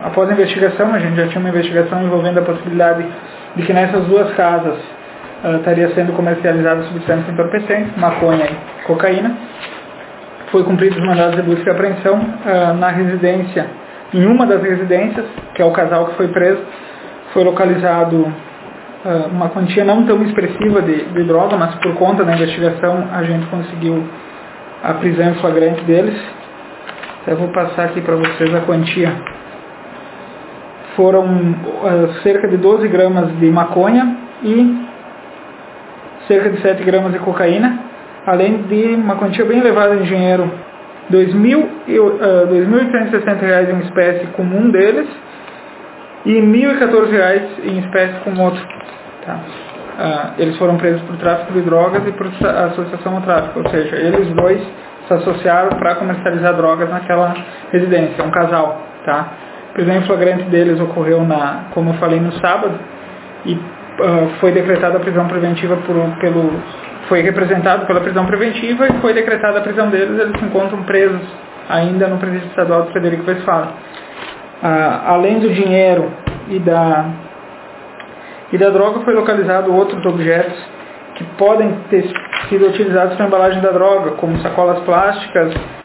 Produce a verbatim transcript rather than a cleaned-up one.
após a investigação, a gente já tinha uma investigação envolvendo a possibilidade de que nessas duas casas uh, estaria sendo comercializada substância entorpecente, maconha e cocaína. Foi cumpridos os mandados de busca e apreensão uh, na residência, em uma das residências, que é o casal que foi preso. Foi localizado uh, uma quantia não tão expressiva de, de droga, mas por conta da investigação a gente conseguiu a prisão em flagrante deles. Eu vou passar aqui para vocês a quantia. Foram uh, cerca de doze gramas de maconha e cerca de sete gramas de cocaína, além de uma quantia bem elevada em dinheiro, dois mil e oitocentos e sessenta reais em espécie com um deles e mil e quatorze reais em espécie com outro. Tá? Uh, eles foram presos por tráfico de drogas e por associação ao tráfico, ou seja, eles dois se associaram para comercializar drogas naquela residência, um casal. Tá? A prisão em flagrante deles ocorreu, na, como eu falei, no sábado, e uh, foi decretada a prisão preventiva por, pelo... foi representado pela prisão preventiva e foi decretada a prisão deles. Eles se encontram presos ainda no Presídio Estadual de Frederico Westphalen. Ah, além do dinheiro e da, e da droga, foi localizado outros objetos que podem ter sido utilizados para a embalagem da droga, como sacolas plásticas,